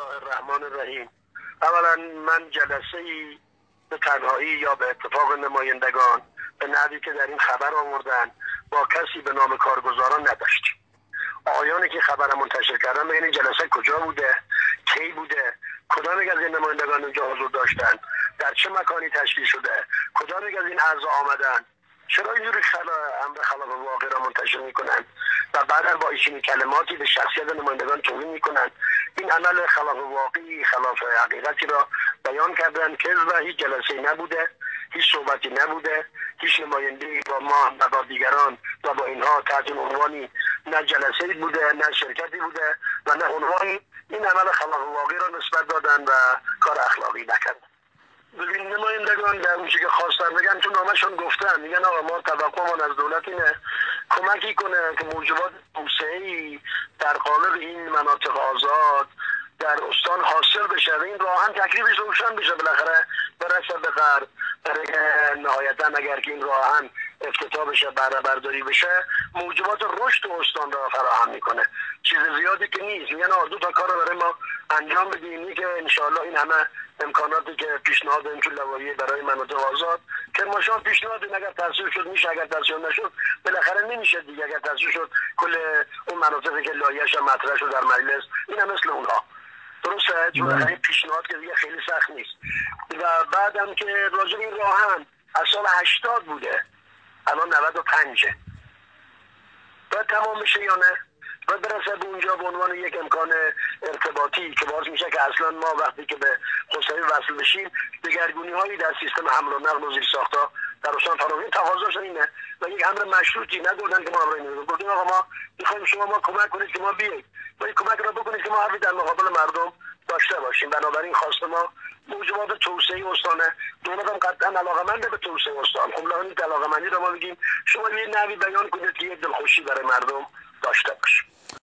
الله الرحمن الرحیم. اولا من جلسه ای به تنهایی یا به اتفاق نمایندگان به نحوی که در این خبر آوردن با کسی به نام کارگزاران نداشتیم. آقایانی که خبر منتشر کردن به این جلسه کجا بوده، کی بوده، کدام یک از این نمایندگان اینجا حضور داشتن، در چه مکانی تشکیل شده، کدام یک از این اعضا آمدن، چرا اینجوری امر خلاف واقع را منتشر میکنن و بعدا با ایشون کلماتی به شخصیت نمایندگان توهین میکنن. این عمل خلاف واقعی، خلاف حقیقتی را بیان کردن که و هیچ جلسه نبوده، هیچ صحبتی نبوده، هیچ نمایندگی با ما و با دیگران و با اینها تحت عنوانی نه جلسه بوده، نه شرکتی بوده و نه عنوانی این عمل خلاف واقعی را نسبت دادن و کار اخلاقی نکردن. ببین نمایندگان در اونچه که خواستن بگن تو نامشون گفتن، میگن آقا ما توقعمون از دولت اینه کمکی کنه که موجبات توسعه‌ای در قالب این مناطق آزاد در استان حاصل بشه و این راهن تکلیفش روشن بشه، بالاخره برسه به غرب، برای نهایتا اگر که این راهن افتتاح بشه، بهره برداری بشه، موجبات رشد استان را فراهم میکنه. چیز زیادی که نیست. میگن دو تا کار رو برای ما انجام بدیم که انشاءالله این همه امکاناتی که پیشنهاد این تو لوایح برای مناطق آزاد که ماشا پیشنهاد اگر تصویب شد میشه، اگر تصویب نشد بالاخره نمیشه دیگه. اگر تصویب شد کل اون مناطقی که لایحه‌اش مطرح شد در مجلس اینا مثل اونها درسته، چون این پیشنهاد که دیگه خیلی سخت نیست. و بعدم که راجع به این راهن از سال 80 بوده، الان 95 باید تمام بشه یا نه؟ باید برسه به اونجا به عنوان یک امکان ارتباطی که باز میشه که اصلا ما وقتی که به خسروی وصل بشیم دگرگونی هایی در سیستم حمل و نقل و زیرساخت‌ها در استان فراغی تقاضاش اینه و یک امر مشروطی نگفتن که ما امر اینو گفتیم آقا ما میخوایم شما ما کمک کنید که ما بیایید، باید کمک را بکنید که ما حرفی در مقابل مردم داشته باشیم. بنابراین خواست ما موجبات توسعه استانه، دولت هم قطعا علاقه‌منده به توسعه استان. خب این علاقه‌مندی رو ما میگیم شما یه نحوی بیان کنید که یه دلخوشی برای مردم داشته باشه.